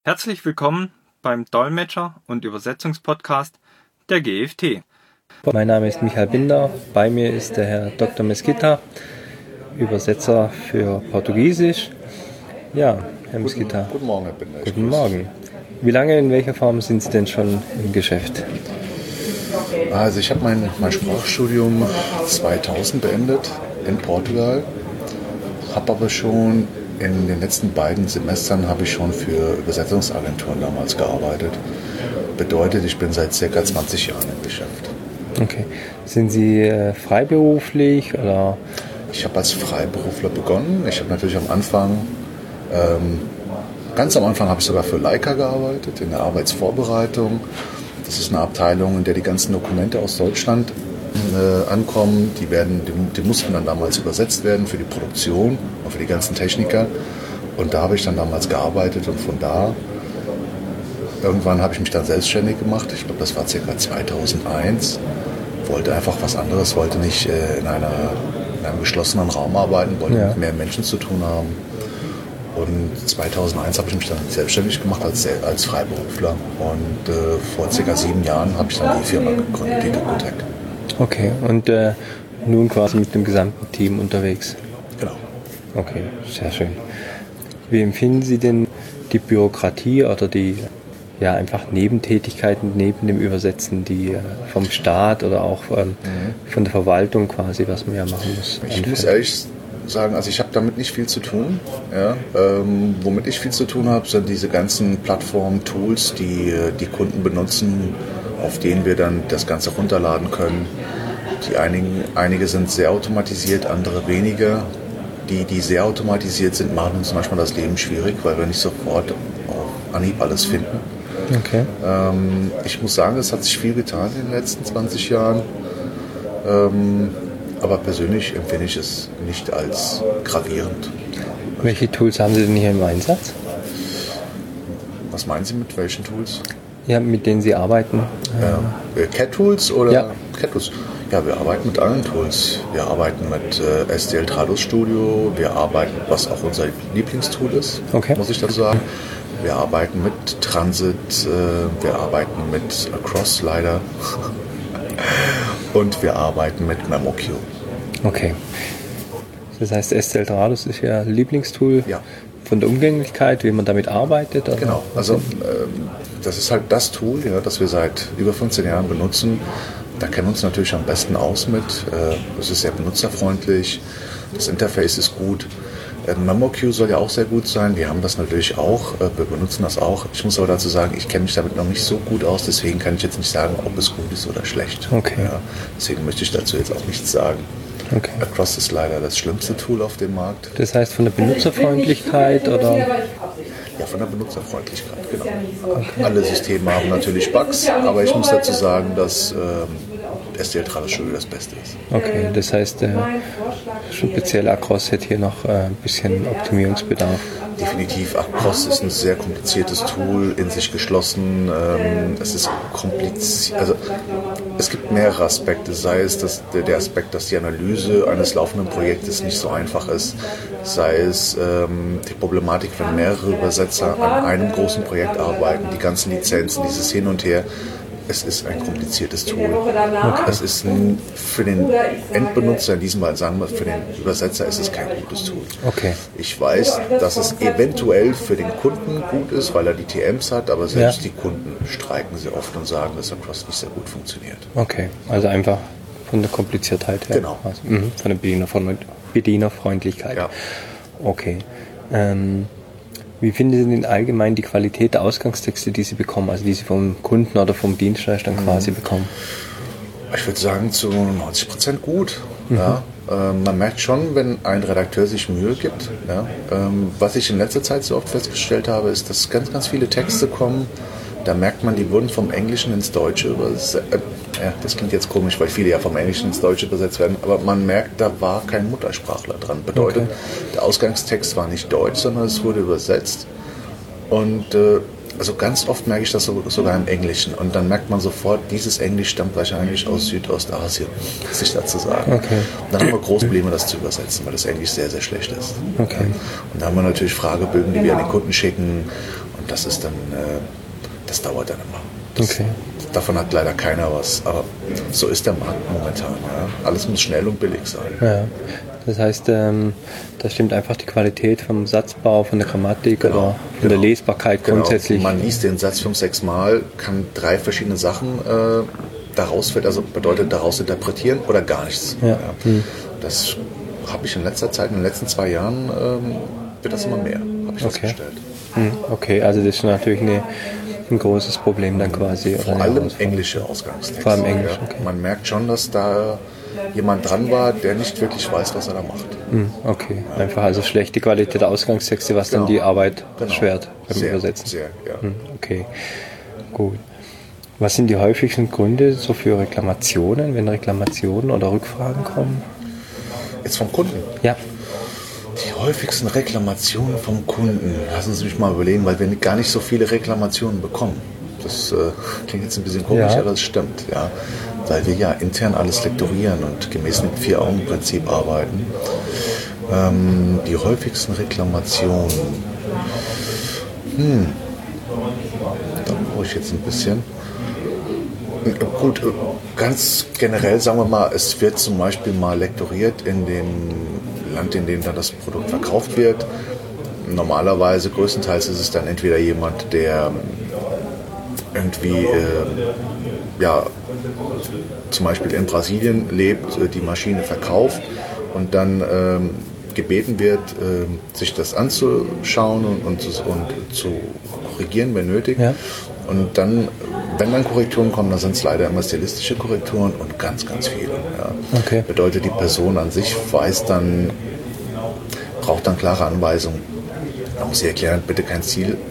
Herzlich willkommen beim Dolmetscher- und Übersetzungspodcast der GFT. Mein Name ist Michael Binder, bei mir ist der Herr Dr. Mesquita, Übersetzer für Portugiesisch. Ja, Herr Mesquita. Guten Morgen, Herr Binder. Guten Morgen. Wie lange, in welcher Form sind Sie denn schon im Geschäft? Also ich habe mein Sprachstudium 2000 beendet in Portugal, habe aber schon in den letzten beiden Semestern habe ich schon für Übersetzungsagenturen damals gearbeitet. Bedeutet, ich bin seit ca. 20 Jahren im Geschäft. Okay. Sind Sie freiberuflich oder? Ich habe als Freiberufler begonnen. Ich habe natürlich am Anfang, ganz am Anfang habe ich sogar für Leica gearbeitet, in der Arbeitsvorbereitung. Das ist eine Abteilung, in der die ganzen Dokumente aus Deutschland ankommen. Die mussten dann damals übersetzt werden für die Produktion und für die ganzen Techniker. Und da habe ich dann damals gearbeitet und von da, irgendwann habe ich mich dann selbstständig gemacht. Ich glaube, das war ca. 2001. Wollte einfach was anderes, wollte nicht in einem geschlossenen Raum arbeiten, wollte mit mehr Menschen zu tun haben. Und 2001 habe ich mich dann selbstständig gemacht als Freiberufler. Und vor ca. 7 Jahren habe ich dann die Firma gegründet, die Dokutec. Okay, und nun quasi mit dem gesamten Team unterwegs? Genau. Okay, sehr schön. Wie empfinden Sie denn die Bürokratie oder die einfach Nebentätigkeiten neben dem Übersetzen, die vom Staat oder auch von der Verwaltung quasi, was man ja machen muss? Ich muss ehrlich sagen, also ich habe damit nicht viel zu tun. Ja. Womit ich viel zu tun habe, sind diese ganzen Plattformen, Tools, die die Kunden benutzen, auf denen wir dann das Ganze runterladen können. Einige sind sehr automatisiert, andere weniger. Die sehr automatisiert sind, machen uns manchmal das Leben schwierig, weil wir nicht sofort auf Anhieb alles finden. Okay. Ich muss sagen, es hat sich viel getan in den letzten 20 Jahren. Aber persönlich empfinde ich es nicht als gravierend. Welche Tools haben Sie denn hier im Einsatz? Was meinen Sie mit welchen Tools? Ja, mit denen Sie arbeiten. CAT-Tools oder? Ja. CAT-Tools. Ja, wir arbeiten mit allen Tools. Wir arbeiten mit STL Trados Studio. Wir arbeiten, was auch unser Lieblingstool ist, muss ich dazu sagen. Wir arbeiten mit Transit. Wir arbeiten mit Across leider. Und wir arbeiten mit MemoQ. Okay. Das heißt, STL Trados ist Ihr Lieblingstool von der Umgänglichkeit, wie man damit arbeitet? Oder? Genau, also das ist halt das Tool, das wir seit über 15 Jahren benutzen. Da kennen wir uns natürlich am besten aus mit. Es ist sehr benutzerfreundlich, das Interface ist gut. MemoQ soll ja auch sehr gut sein, wir haben das natürlich auch, wir benutzen das auch. Ich muss aber dazu sagen, ich kenne mich damit noch nicht so gut aus, deswegen kann ich jetzt nicht sagen, ob es gut ist oder schlecht. Okay. Ja, deswegen möchte ich dazu jetzt auch nichts sagen. Okay. Across ist leider das schlimmste Tool auf dem Markt. Das heißt von der Benutzerfreundlichkeit oder? Ja, von der Benutzerfreundlichkeit, genau. Okay. Alle Systeme haben natürlich Bugs, aber ich muss dazu sagen, dass STL Trados Studio das Beste ist. Okay, das heißt, speziell Across hätte hier noch ein bisschen Optimierungsbedarf. Definitiv, Across ist ein sehr kompliziertes Tool, in sich geschlossen. Es ist kompliziert, also es gibt mehrere Aspekte, sei es der Aspekt, dass die Analyse eines laufenden Projektes nicht so einfach ist, sei es die Problematik, wenn mehrere Übersetzer an einem großen Projekt arbeiten, die ganzen Lizenzen, dieses Hin und Her. Es ist ein kompliziertes Tool. Es ist für den Endbenutzer, in diesem Fall sagen wir, für den Übersetzer ist es kein gutes Tool. Okay. Ich weiß, dass es eventuell für den Kunden gut ist, weil er die TMs hat, aber selbst die Kunden streiken sehr oft und sagen, dass Across nicht sehr gut funktioniert. Okay, also einfach von der Kompliziertheit her. Genau. Also, von der Bedienerfreundlichkeit. Ja. Okay. Wie finden Sie denn allgemein die Qualität der Ausgangstexte, die Sie bekommen, also die Sie vom Kunden oder vom Dienstleister quasi bekommen? Ich würde sagen, zu 90% gut. Ja. Man merkt schon, wenn ein Redakteur sich Mühe gibt. Ja. Was ich in letzter Zeit so oft festgestellt habe, ist, dass ganz, ganz viele Texte kommen. Da merkt man, die wurden vom Englischen ins Deutsche übersetzt. Das klingt jetzt komisch, weil viele ja vom Englischen ins Deutsche übersetzt werden. Aber man merkt, da war kein Muttersprachler dran. Bedeutet, der Ausgangstext war nicht deutsch, sondern es wurde übersetzt. Und also ganz oft merke ich das sogar im Englischen. Und dann merkt man sofort, dieses Englisch stammt wahrscheinlich aus Südostasien, muss ich dazu sagen. Okay. Und dann haben wir große Probleme, das zu übersetzen, weil das Englisch sehr, sehr schlecht ist. Okay. Und da haben wir natürlich Fragebögen, die wir an den Kunden schicken. Und das ist dann, das dauert dann immer. Okay. Davon hat leider keiner was, aber so ist der Markt momentan. Ja. Alles muss schnell und billig sein. Ja. Das heißt, da stimmt einfach die Qualität vom Satzbau, von der Grammatik oder von der Lesbarkeit grundsätzlich. Man liest den Satz 5, 6 Mal, kann 3 verschiedene Sachen also bedeutet daraus interpretieren oder gar nichts. Ja. Ja. Das habe ich in letzter Zeit, in den letzten 2 Jahren, wird das immer mehr, habe ich festgestellt. Okay, also das ist natürlich ein großes Problem dann quasi. Vor allem englische Ausgangstexte. Vor allem Englisch, okay. Man merkt schon, dass da jemand dran war, der nicht wirklich weiß, was er da macht. Okay, einfach also schlechte Qualität der Ausgangstexte, was dann die Arbeit erschwert beim Übersetzen. Sehr, ja. Okay, gut. Was sind die häufigsten Gründe so für Reklamationen, wenn Reklamationen oder Rückfragen kommen? Jetzt vom Kunden? Ja. Die häufigsten Reklamationen vom Kunden, lassen Sie mich mal überlegen, weil wir gar nicht so viele Reklamationen bekommen. Das klingt jetzt ein bisschen komisch, aber das stimmt, ja. Weil wir ja intern alles lektorieren und gemäß dem 4-Augen-Prinzip arbeiten. Die häufigsten Reklamationen. Da brauche ich jetzt ein bisschen. Gut, ganz generell sagen wir mal, es wird zum Beispiel mal lektoriert in dem Land, in dem dann das Produkt verkauft wird. Normalerweise, größtenteils ist es dann entweder jemand, der irgendwie zum Beispiel in Brasilien lebt, die Maschine verkauft und dann gebeten wird, sich das anzuschauen und zu korrigieren, wenn nötig. Ja. Und dann, wenn dann Korrekturen kommen, dann sind es leider immer stilistische Korrekturen und ganz, ganz viele. Ja. Okay. Bedeutet, die Person an sich braucht dann klare Anweisungen. Man muss sie erklären, bitte keine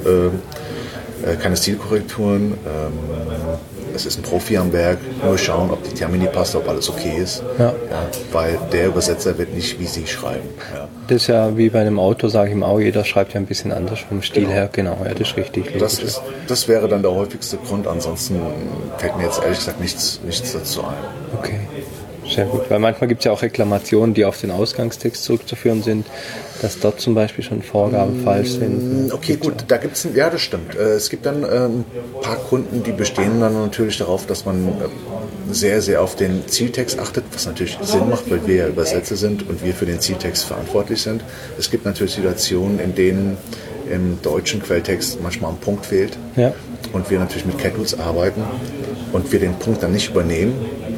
Stilkorrekturen. Es ist ein Profi am Werk, nur schauen, ob die Termini passt, ob alles okay ist. Ja. Ja, weil der Übersetzer wird nicht wie Sie schreiben. Ja. Das ist ja wie bei einem Auto, sage ich mal, jeder schreibt ja ein bisschen anders vom Stil her. Genau, ja, das ist richtig. Das wäre dann der häufigste Grund, ansonsten fällt mir jetzt ehrlich gesagt nichts dazu ein. Okay, sehr gut. Weil manchmal gibt es ja auch Reklamationen, die auf den Ausgangstext zurückzuführen sind, dass dort zum Beispiel schon Vorgaben falsch sind. Okay, gut, da gibt es, ja, das stimmt. Es gibt dann ein paar Kunden, die bestehen dann natürlich darauf, dass man sehr, sehr auf den Zieltext achtet, was natürlich Sinn macht, weil wir ja Übersetzer sind und wir für den Zieltext verantwortlich sind. Es gibt natürlich Situationen, in denen im deutschen Quelltext manchmal ein Punkt fehlt und wir natürlich mit CAT-Tools arbeiten und wir den Punkt dann nicht übernehmen.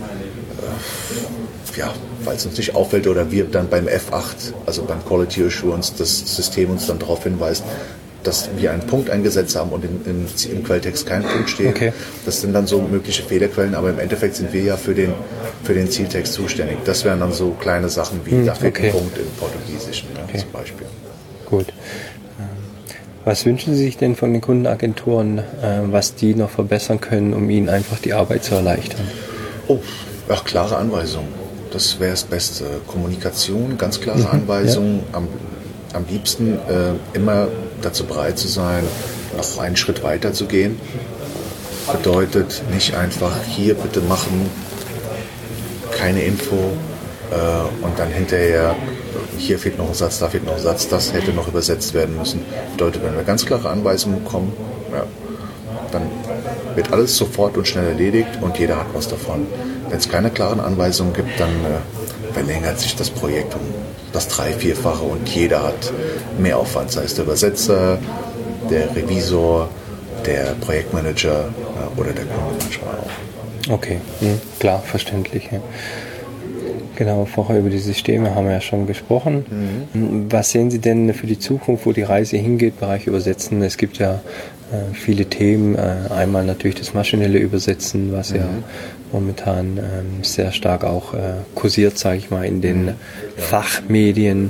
Weil es uns nicht auffällt oder wir dann beim F8, also beim Quality Assurance, das System uns dann darauf hinweist, dass wir einen Punkt eingesetzt haben und im Quelltext kein Punkt steht. Okay. Das sind dann so mögliche Fehlerquellen, aber im Endeffekt sind wir ja für den Zieltext zuständig. Das wären dann so kleine Sachen wie, da fehlt ein Punkt im Portugiesischen zum Beispiel. Gut. Was wünschen Sie sich denn von den Kundenagenturen, was die noch verbessern können, um Ihnen einfach die Arbeit zu erleichtern? Klare Anweisungen. Das wäre das Beste. Kommunikation, ganz klare Anweisungen. Ja. Am liebsten immer dazu bereit zu sein, noch einen Schritt weiter zu gehen. Bedeutet nicht einfach hier bitte machen, keine Info und dann hinterher hier fehlt noch ein Satz, da fehlt noch ein Satz, das hätte noch übersetzt werden müssen. Bedeutet, wenn wir ganz klare Anweisungen bekommen, dann wird alles sofort und schnell erledigt und jeder hat was davon. Wenn es keine klaren Anweisungen gibt, dann verlängert sich das Projekt um das 3-, 4-fache und jeder hat mehr Aufwand, sei es der Übersetzer, der Revisor, der Projektmanager oder der Kunde manchmal auch. Okay, klar, verständlich. Ja. Genau, vorher über die Systeme haben wir ja schon gesprochen. Was sehen Sie denn für die Zukunft, wo die Reise hingeht, Bereich Übersetzen? Es gibt ja viele Themen. Einmal natürlich das maschinelle Übersetzen, was ja momentan sehr stark auch kursiert, sage ich mal, in den Fachmedien.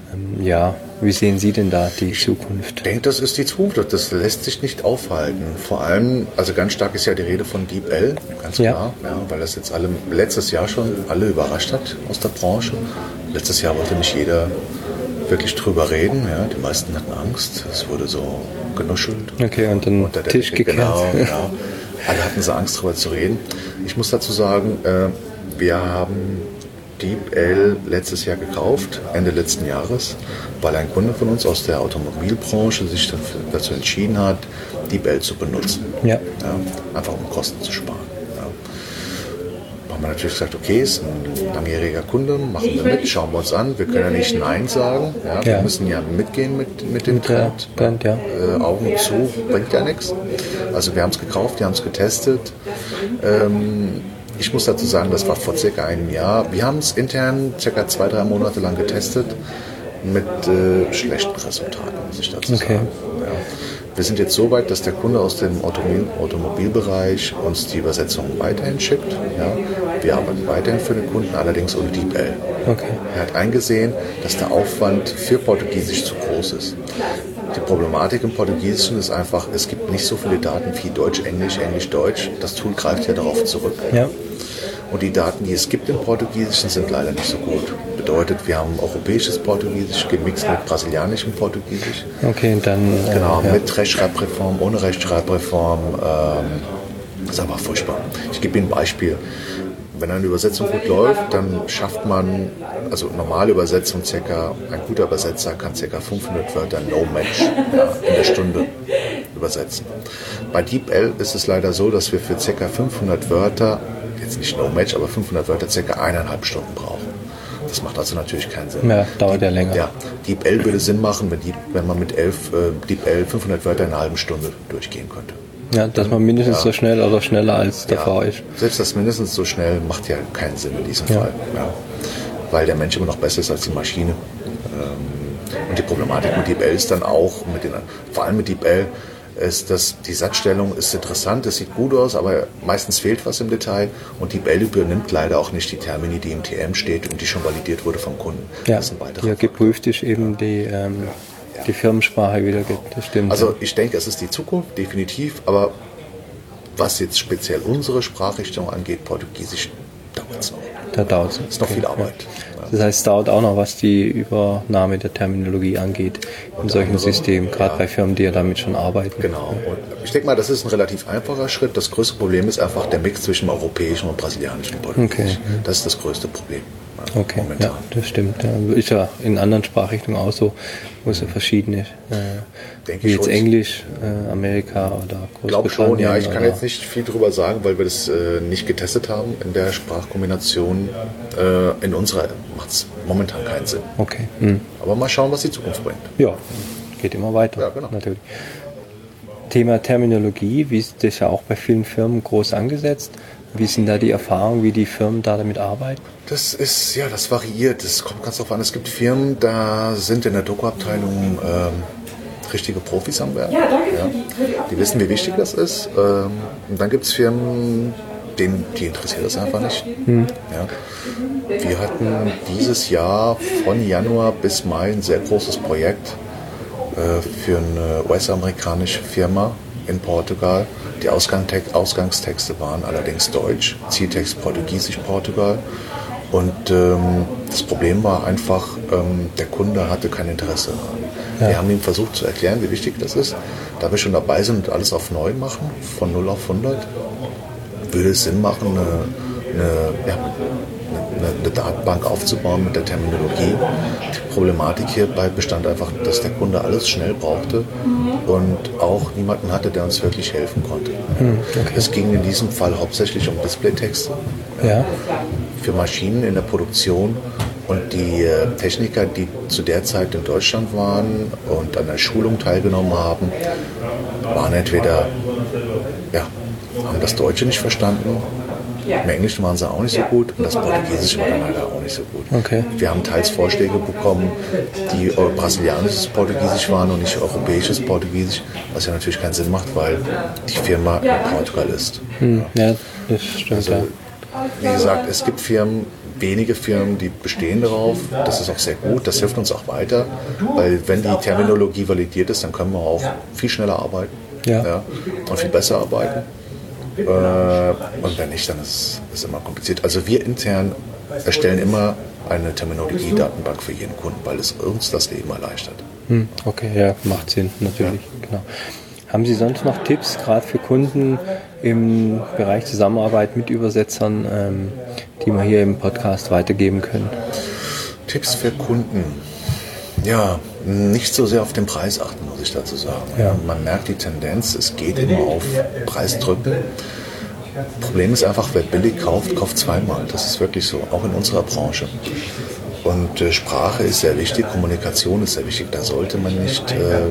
Wie sehen Sie denn da die Zukunft? Ich denke, das ist die Zukunft. Das lässt sich nicht aufhalten. Vor allem, also ganz stark ist ja die Rede von DeepL, ganz klar, weil das jetzt letztes Jahr schon alle überrascht hat aus der Branche. Letztes Jahr wollte nicht jeder wirklich drüber reden. Ja. Die meisten hatten Angst. Es wurde so genuschelt. Okay, und dann unter den Tisch gekehrt. Genau. Alle hatten so Angst, darüber zu reden. Ich muss dazu sagen, wir haben DeepL letztes Jahr gekauft, Ende letzten Jahres, weil ein Kunde von uns aus der Automobilbranche sich dazu entschieden hat, DeepL zu benutzen. Ja. Einfach um Kosten zu sparen. Haben wir natürlich gesagt, okay, ist ein langjähriger Kunde, machen wir mit, schauen wir uns an. Wir können ja nicht Nein sagen. Ja, wir müssen ja mitgehen mit dem Trend. Augen zu bringt ja nichts. Also wir haben es gekauft, wir haben es getestet. Ich muss dazu sagen, das war vor circa einem Jahr. Wir haben es intern circa 2-3 Monate lang getestet mit schlechten Resultaten, muss ich dazu sagen. Ja. Wir sind jetzt so weit, dass der Kunde aus dem Automobilbereich uns die Übersetzung weiterhin schickt. Ja. Wir arbeiten weiterhin für den Kunden, allerdings ohne DeepL. Okay. Er hat eingesehen, dass der Aufwand für Portugiesisch zu groß ist. Die Problematik im Portugiesischen ist einfach, es gibt nicht so viele Daten wie Deutsch, Englisch, Englisch, Deutsch. Das Tool greift ja darauf zurück. Ja. Und die Daten, die es gibt im Portugiesischen, sind leider nicht so gut. Bedeutet, wir haben europäisches Portugiesisch gemixt mit brasilianischem Portugiesisch. Okay, dann... Genau, mit Rechtschreibreform, ohne Rechtschreibreform. Das ist einfach furchtbar. Ich gebe Ihnen ein Beispiel. Wenn eine Übersetzung gut läuft, dann schafft man, also normale Übersetzung, ein guter Übersetzer kann ca. 500 Wörter No-Match in der Stunde übersetzen. Bei DeepL ist es leider so, dass wir für ca. 500 Wörter, jetzt nicht No-Match, aber 500 Wörter ca. 1,5 Stunden brauchen. Das macht also natürlich keinen Sinn. Ja, dauert ja länger. Ja, DeepL würde Sinn machen, wenn man mit DeepL 500 Wörter in einer halben Stunde durchgehen könnte. Ja, dass man mindestens so schnell oder schneller als davor ist. Selbst das mindestens so schnell macht ja keinen Sinn in diesem Fall. Ja. Weil der Mensch immer noch besser ist als die Maschine. Und die Problematik mit DeepL ist dann auch, vor allem mit DeepL, ist, dass die Satzstellung ist interessant, es sieht gut aus, aber meistens fehlt was im Detail. Und DeepL übernimmt leider auch nicht die Termini, die im TM steht und die schon validiert wurde vom Kunden. Ja, das ist ein weiterer geprüft ist eben die Firmensprache wieder gibt, das stimmt. Also ich denke, es ist die Zukunft, definitiv, aber was jetzt speziell unsere Sprachrichtung angeht, Portugiesisch, dauert es noch. Da dauert es. Ist noch viel Arbeit. Ja. Das heißt, es dauert auch noch, was die Übernahme der Terminologie angeht, in solchen Systemen, gerade bei Firmen, die ja damit schon arbeiten. Genau. Und ich denke mal, das ist ein relativ einfacher Schritt. Das größte Problem ist einfach der Mix zwischen dem europäischen und brasilianischen Portugiesisch. Okay. Das ist das größte Problem. Okay, momentan. Ja, das stimmt. Ist ja in anderen Sprachrichtungen auch so, wo es ja verschiedene, wie jetzt Englisch, Amerika oder Großbritannien. Ich glaube schon, ja. Ich kann jetzt nicht viel darüber sagen, weil wir das nicht getestet haben in der Sprachkombination. In unserer macht es momentan keinen Sinn. Okay. Aber mal schauen, was die Zukunft bringt. Ja, geht immer weiter. Ja, genau. Natürlich. Thema Terminologie, wie ist das ja auch bei vielen Firmen groß angesetzt? Wie sind da die Erfahrungen, wie die Firmen da damit arbeiten? Das variiert. Das kommt ganz drauf an. Es gibt Firmen, da sind in der Doku-Abteilung richtige Profis am Werk. Ja, die wissen, wie wichtig das ist. Und dann gibt es Firmen, die interessiert das einfach nicht. Ja. Wir hatten dieses Jahr von Januar bis Mai ein sehr großes Projekt für eine US-amerikanische Firma in Portugal. Die Ausgangstexte waren allerdings Deutsch, Zieltext Portugiesisch Portugal. Und das Problem war einfach, der Kunde hatte kein Interesse. Ja. Wir haben ihm versucht zu erklären, wie wichtig das ist. Da wir schon dabei sind und alles auf neu machen, von 0 auf 100, würde es Sinn machen, eine Datenbank aufzubauen mit der Terminologie. Die Problematik hierbei bestand einfach, dass der Kunde alles schnell brauchte und auch niemanden hatte, der uns wirklich helfen konnte. Okay. Es ging in diesem Fall hauptsächlich um Displaytexte für Maschinen in der Produktion. Und die Techniker, die zu der Zeit in Deutschland waren und an der Schulung teilgenommen haben, waren entweder haben das Deutsche nicht verstanden, im Englischen waren sie auch nicht so gut und das Portugiesische war dann leider auch nicht so gut. Okay. Wir haben teils Vorschläge bekommen, die brasilianisches Portugiesisch waren und nicht europäisches Portugiesisch, was ja natürlich keinen Sinn macht, weil die Firma in Portugal ist. Ja, das stimmt. Also, wie gesagt, es gibt wenige Firmen, die bestehen darauf. Das ist auch sehr gut, das hilft uns auch weiter, weil wenn die Terminologie validiert ist, dann können wir auch viel schneller arbeiten und viel besser arbeiten. Und wenn nicht, dann ist es immer kompliziert. Also wir intern erstellen immer eine Terminologie-Datenbank für jeden Kunden, weil es uns das Leben erleichtert. Okay, ja, macht Sinn, natürlich. Ja. Genau. Haben Sie sonst noch Tipps, gerade für Kunden im Bereich Zusammenarbeit mit Übersetzern, die wir hier im Podcast weitergeben können? Tipps für Kunden. Ja, nicht so sehr auf den Preis achten, muss ich dazu sagen. Ja. Man merkt die Tendenz, es geht immer auf Preisdrücken. Problem ist einfach, wer billig kauft, kauft zweimal. Das ist wirklich so, auch in unserer Branche. Und Sprache ist sehr wichtig, Kommunikation ist sehr wichtig. Da sollte man nicht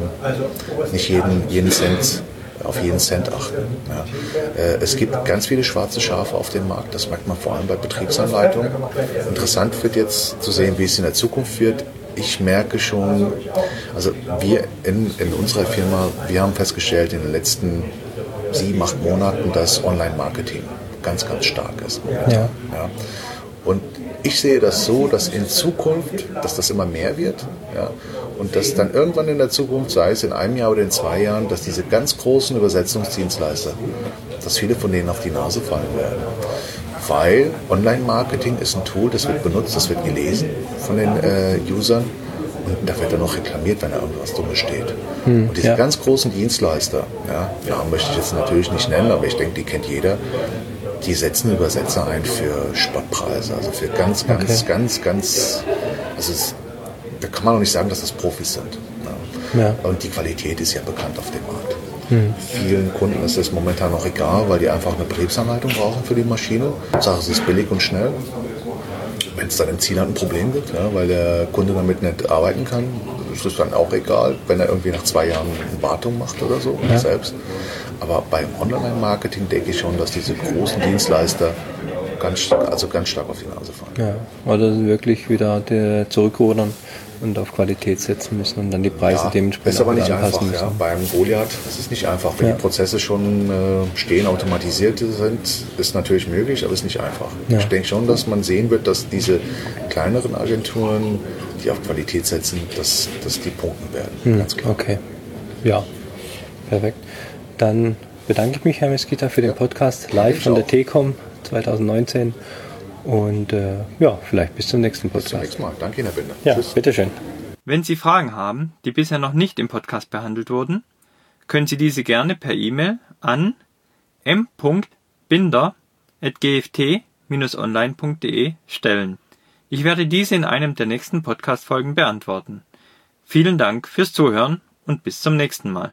auf jeden Cent achten. Ja. Es gibt ganz viele schwarze Schafe auf dem Markt, das merkt man vor allem bei Betriebsanleitungen. Interessant wird jetzt zu sehen, wie es in der Zukunft wird. Ich merke schon, also wir in unserer Firma, wir haben festgestellt in den letzten 7-8 Monaten, dass Online-Marketing ganz, ganz stark ist. Ja. Ja. Und ich sehe das so, dass in Zukunft, dass das immer mehr wird, ja, und dass dann irgendwann in der Zukunft, sei es in einem Jahr oder in 2 Jahren, dass diese ganz großen Übersetzungsdienstleister, dass viele von denen auf die Nase fallen werden. Weil Online-Marketing ist ein Tool, das wird benutzt, das wird gelesen von den Usern und da wird dann noch reklamiert, wenn da irgendwas Dummes steht. Und diese ganz großen Dienstleister, ja, Namen möchte ich jetzt natürlich nicht nennen, aber ich denke, die kennt jeder, die setzen Übersetzer ein für Spottpreise, also für ganz, also da kann man auch nicht sagen, dass das Profis sind. Ja. Ja. Und die Qualität ist ja bekannt auf dem Markt. Vielen Kunden ist es momentan noch egal, weil die einfach eine Betriebsanleitung brauchen für die Maschine. Sache, es ist billig und schnell. Wenn es dann im Zielland ein Problem gibt, ja, weil der Kunde damit nicht arbeiten kann, ist es dann auch egal, wenn er irgendwie nach 2 Jahren eine Wartung macht oder so, selbst. Aber beim Online-Marketing denke ich schon, dass diese großen Dienstleister ganz stark auf die Nase fallen. Ja, oder wirklich wieder zurückrudern und auf Qualität setzen müssen und dann die Preise dementsprechend ist aber nicht anpassen einfach. müssen. Ja. Beim Goliath ist es nicht einfach. Wenn die Prozesse schon stehen, automatisiert sind, ist natürlich möglich, aber ist nicht einfach. Ja. Ich denke schon, dass man sehen wird, dass diese kleineren Agenturen, die auf Qualität setzen, dass die punkten werden. Ganz klar. Okay. Ja, perfekt. Dann bedanke ich mich, Herr Mesquita, für den Podcast live von der TECOM 2019. Und vielleicht bis zum nächsten Podcast. Bis zum nächsten Mal. Danke Ihnen, Herr Binder. Ja, Tschüss. bitteschön. Wenn Sie Fragen haben, die bisher noch nicht im Podcast behandelt wurden, können Sie diese gerne per E-Mail an m.binder@gft-online.de stellen. Ich werde diese in einem der nächsten Podcast-Folgen beantworten. Vielen Dank fürs Zuhören und bis zum nächsten Mal.